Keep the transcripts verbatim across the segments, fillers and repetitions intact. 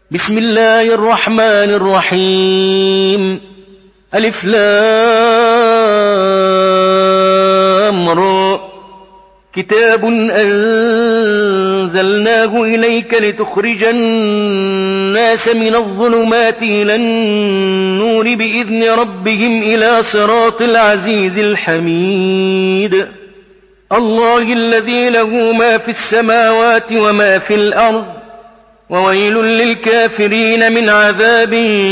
بسم الله الرحمن الرحيم. ألف لام را. كتاب أنزلناه إليك لتخرج الناس من الظلمات إلى النور بإذن ربهم إلى صراط العزيز الحميد. الله الذي له ما في السماوات وما في الأرض، وويل للكافرين من عذاب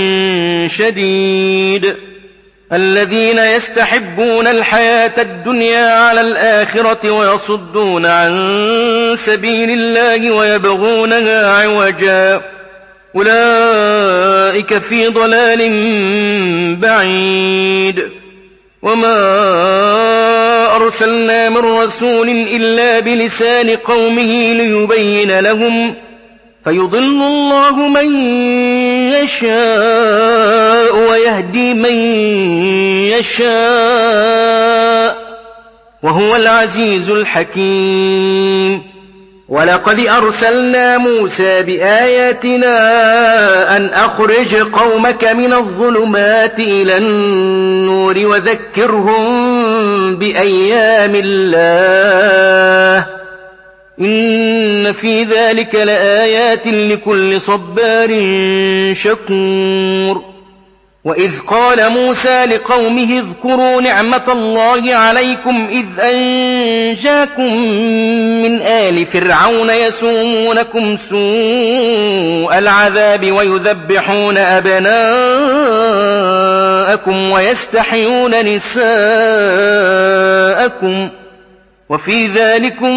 شديد. الذين يستحبون الحياة الدنيا على الآخرة ويصدون عن سبيل الله ويبغونها عوجا، أولئك في ضلال بعيد. وما أرسلنا من رسول إلا بلسان قومه ليبين لهم، فيضل الله من يشاء ويهدي من يشاء، وهو العزيز الحكيم. ولقد أرسلنا موسى بآياتنا أن أخرج قومك من الظلمات إلى النور وذكرهم بأيام الله، إن في ذلك لآيات لكل صبار شكور. وإذ قال موسى لقومه اذكروا نعمة الله عليكم إذ أنجاكم من آل فرعون يسومونكم سوء العذاب ويذبحون أبناءكم ويستحيون نساءكم، وفي ذلكم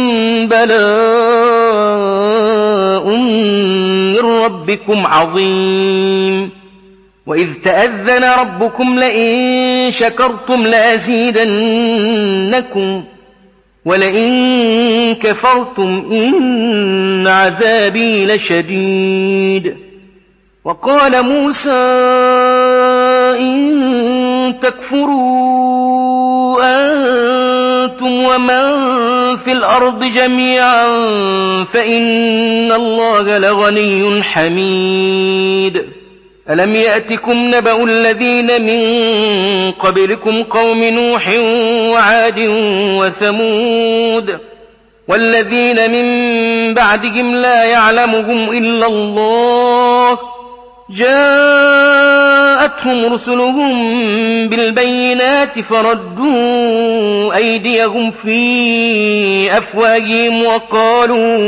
بلاء من ربكم عظيم. وإذ تأذن ربكم لئن شكرتم لأزيدنكم ولئن كفرتم إن عذابي لشديد. وقال موسى إن تكفروا أنتم ومن في الأرض جميعا فإن الله لغني حميد. ألم يأتكم نبأ الذين من قبلكم قوم نوح وعاد وثمود والذين من بعدهم لا يعلمهم إلا الله، جاءتهم رسلهم بالبينات فردوا أيديهم في أفواههم وقالوا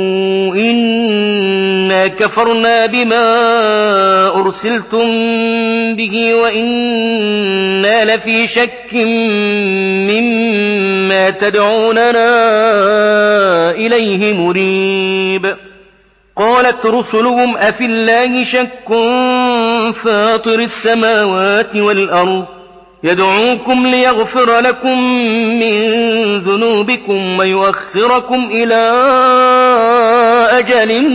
إنا كفرنا بما أرسلتم به وإنا لفي شك مما تدعوننا إليه مريب. قالت رسلهم أفي الله شك فاطر السماوات والأرض يدعوكم ليغفر لكم من ذنوبكم ويؤخركم إلى أجل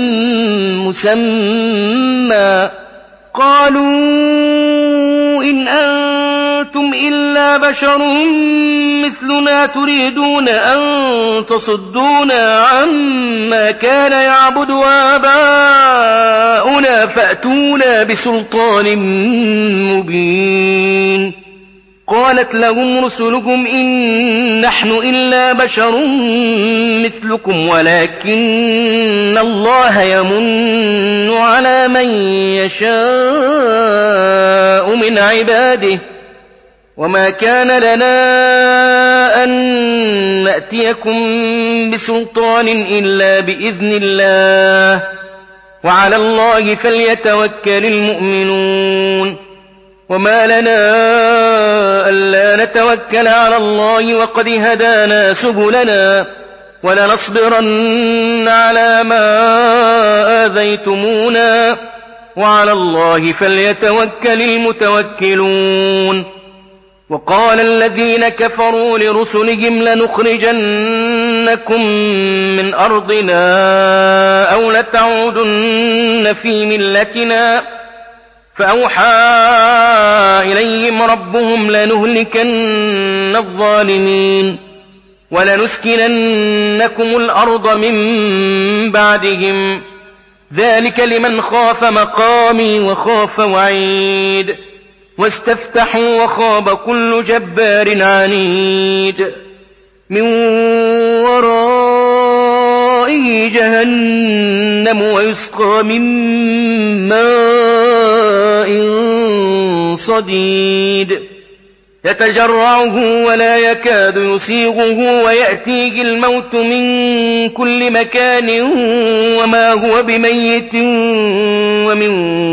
مسمى، قالوا إن أنتم إلا بشر مثلنا تريدون أن تصدونا عما كان يعبد آباؤنا فأتونا بسلطان مبين. قالت لهم رسلهم إن نحن إلا بشر مثلكم ولكن الله يمن على من يشاء من عباده، وما كان لنا أن نأتيكم بسلطان إلا بإذن الله، وعلى الله فليتوكل المؤمنون. وما لنا ألا نتوكل على الله وقد هدانا سبلنا ولنصبرن على ما آذيتمونا وعلى الله فليتوكل المتوكلون. وقال الذين كفروا لرسلهم لنخرجنكم من أرضنا أو لتعودن في ملتنا، فأوحى إليهم ربهم لنهلكن الظالمين ولنسكننكم الأرض من بعدهم، ذلك لمن خاف مقامي وخاف وعيد واستفتحوا وخاب كل جبار عنيد من ورائه جهنم ويسقى من ماء صديد يتجرعه ولا يكاد يسيغه ويأتيه الموت من كل مكان وما هو بميت ومن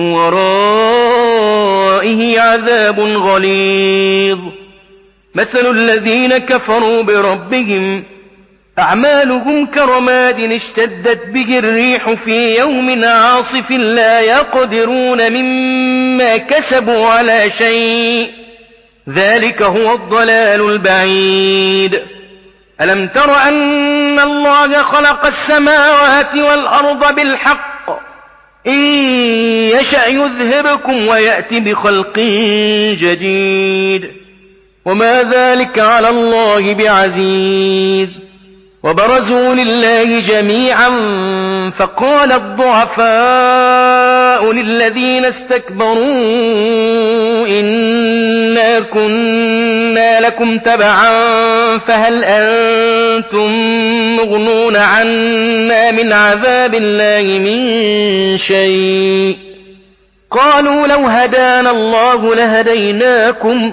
ورائه عذاب غليظ مثل الذين كفروا بربهم أعمالهم كرماد اشتدت به الريح في يوم عاصف لا يقدرون مما كسبوا على شيء ذلك هو الضلال البعيد ألم تر أن الله خلق السماوات والأرض بالحق إن يشأ يذهبكم ويأتي بخلق جديد وما ذلك على الله بعزيز وبرزوا لله جميعا فقال الضعفاء للذين استكبروا إنا كنا لكم تبعا فهل أنتم مغنون عنا من عذاب الله من شيء قالوا لو هدانا الله لهديناكم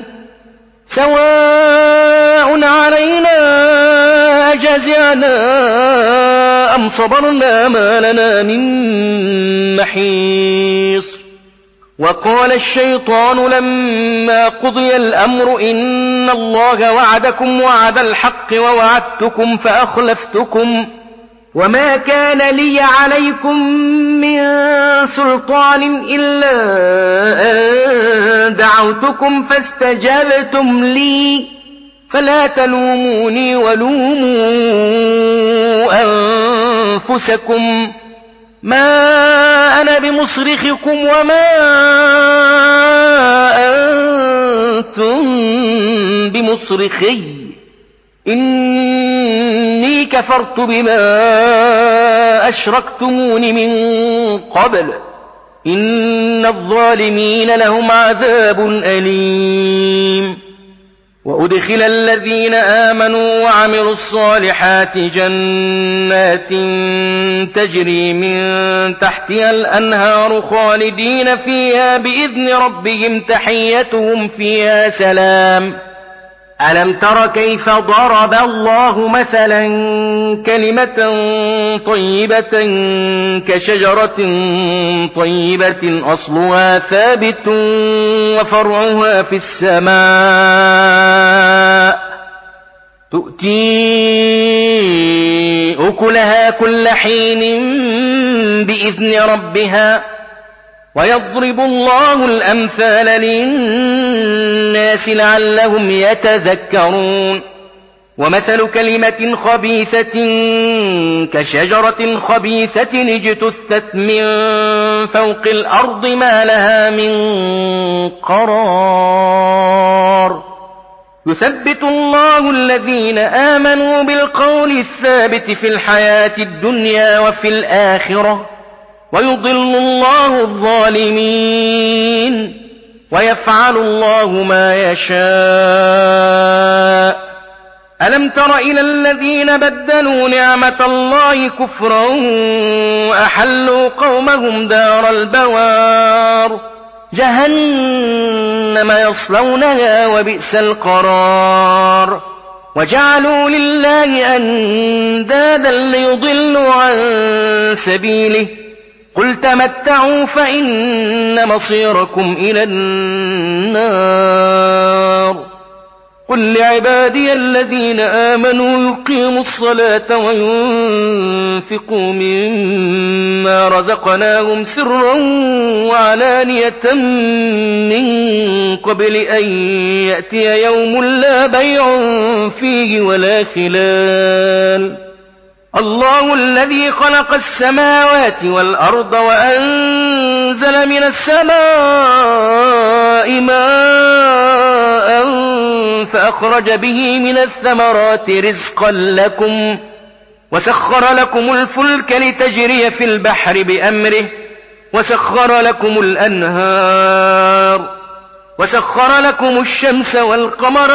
سواء علينا أجزعنا أم صبرنا ما لنا من محيص وقال الشيطان لما قضي الأمر إن الله وعدكم وعد الحق ووعدتكم فأخلفتكم وما كان لي عليكم من سلطان إلا أن دعوتكم فاستجبتم لي فلا تلوموني ولوموا أنفسكم ما أنا بمصرخكم وما أنتم بمصرخي إني كفرت بما أشركتمون من قبل إن الظالمين لهم عذاب أليم وأدخل الذين آمنوا وعملوا الصالحات جنات تجري من تحتها الأنهار خالدين فيها بإذن ربهم تحيتهم فيها سلام ألم تر كيف ضرب الله مثلا كلمة طيبة كشجرة طيبة أصلها ثابت وفرعها في السماء تؤتي أكلها كل حين بإذن ربها ويضرب الله الأمثال للناس لعلهم يتذكرون ومثل كلمة خبيثة كشجرة خبيثة اجتثت من فوق الأرض ما لها من قرار يثبت الله الذين آمنوا بالقول الثابت في الحياة الدنيا وفي الآخرة ويضل الله الظالمين ويفعل الله ما يشاء ألم تر إلى الذين بدلوا نعمة الله كفرا وأحلوا قومهم دار البوار جهنم يصلونها وبئس القرار وجعلوا لله أندادا ليضلوا عن سبيله قل تمتعوا فإن مصيركم إلى النار قل لعبادي الذين آمنوا يقيموا الصلاة وينفقوا مما رزقناهم سرا وعلانية من قبل أن يأتي يوم لا بيع فيه ولا خلال الله الذي خلق السماوات والأرض وأنزل من السماء ماء فأخرج به من الثمرات رزقا لكم وسخر لكم الفلك لتجري في البحر بأمره وسخر لكم الأنهار وسخر لكم الشمس والقمر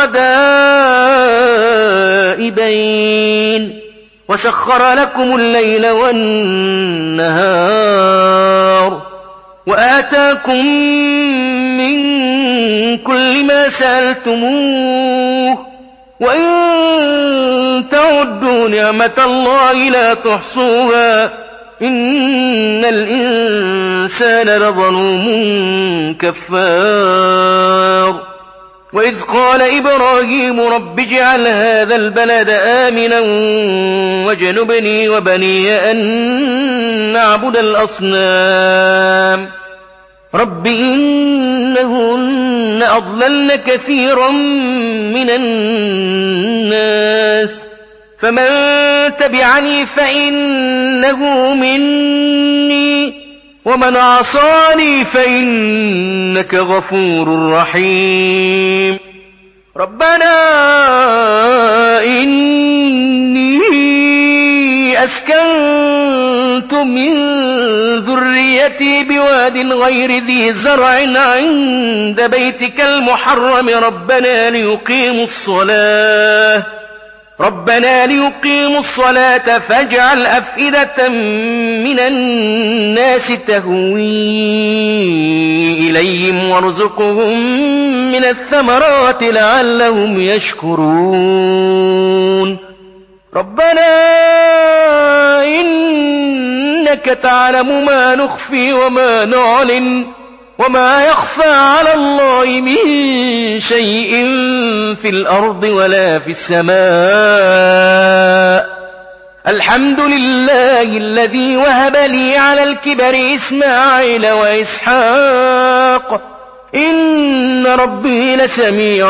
دائبين وسخر لكم الليل والنهار وآتاكم من كل ما سألتموه وإن تعدوا نعمة الله لا تحصوها إن الإنسان لظلوم كفار وإذ قال إبراهيم رب اجعل هذا البلد آمنا واجنبني وبني أن نعبد الأصنام رب إنهن أضللن كثيرا من الناس فمن تبعني فإنه مني ومن عصاني فإنك غفور رحيم ربنا إني أسكنت من ذريتي بواد غير ذي زرع عند بيتك المحرم ربنا ليقيموا الصلاة ربنا ليقيموا الصلاة فاجعل أفئدة من الناس تهوي إليهم وارزقهم من الثمرات لعلهم يشكرون ربنا إنك تعلم ما نخفي وما نعلن وما يخفى على الله من شيء في الأرض ولا في السماء الحمد لله الذي وهب لي على الكبر إسماعيل وإسحاق إن ربي لسميع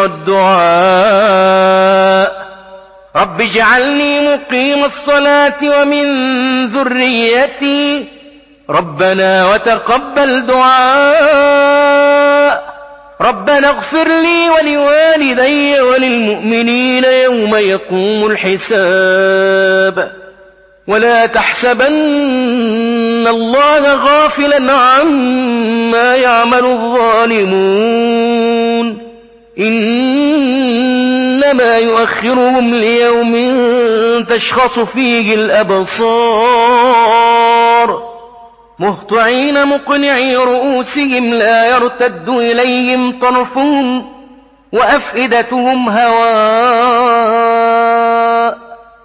الدعاء رب اجعلني مقيم الصلاة ومن ذريتي ربنا وتقبل دعاء ربنا اغفر لي ولوالدي وللمؤمنين يوم يقوم الحساب ولا تحسبن الله غافلا عما يعمل الظالمون إنما يؤخرهم ليوم تشخص فيه الأبصار مهطعين مقنعي رؤوسهم لا يرتد إليهم طرفهم وأفئدتهم هواء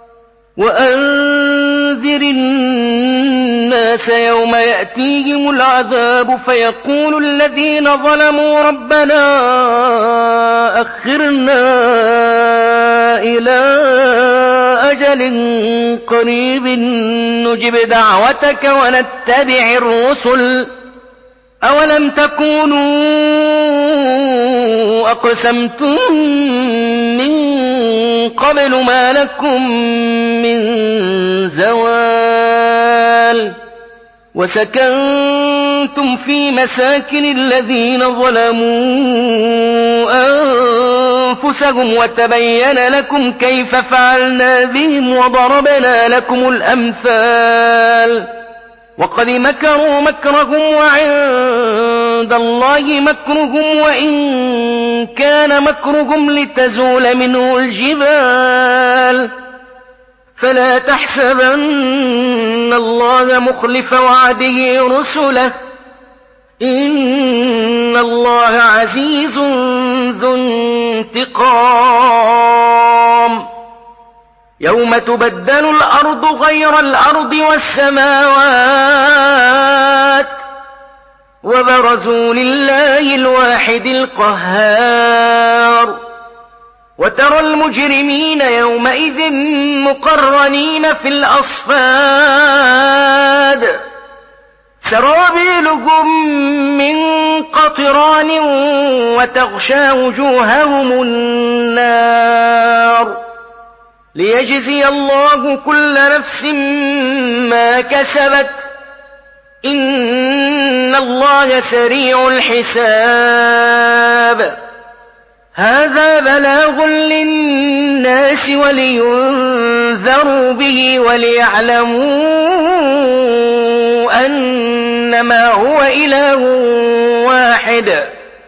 وأنذر الناس يوم يأتيهم العذاب فيقول الذين ظلموا ربنا أخرنا إلى أجل قريب نجب دعوتك ونتبع الرسل أولم تكونوا أقسمتم من قبل ما لكم من زوال وسكنتم في مساكن الذين ظلموا أنفسهم وتبين لكم كيف فعلنا بهم وضربنا لكم الأمثال وقد مكروا مكرهم وعند الله مكرهم وإن كان مكرهم لتزول منه الجبال فلا تحسبن الله مخلف وعده رسله إن الله عزيز ذو انتقام يوم تبدل الأرض غير الأرض والسماوات وبرزوا لله الواحد القهار وترى المجرمين يومئذ مقرنين في الأصفاد سرابيلهم من قطران وتغشى وجوههم النار ليجزي الله كل نفس ما كسبت إن الله سريع الحساب هذا بلاغ للناس ولينذروا به وليعلموا أنما هو إله واحد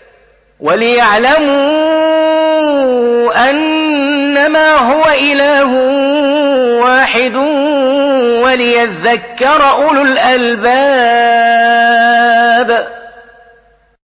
وليعلموا أنما هو إله واحد وليذكر أولو الألباب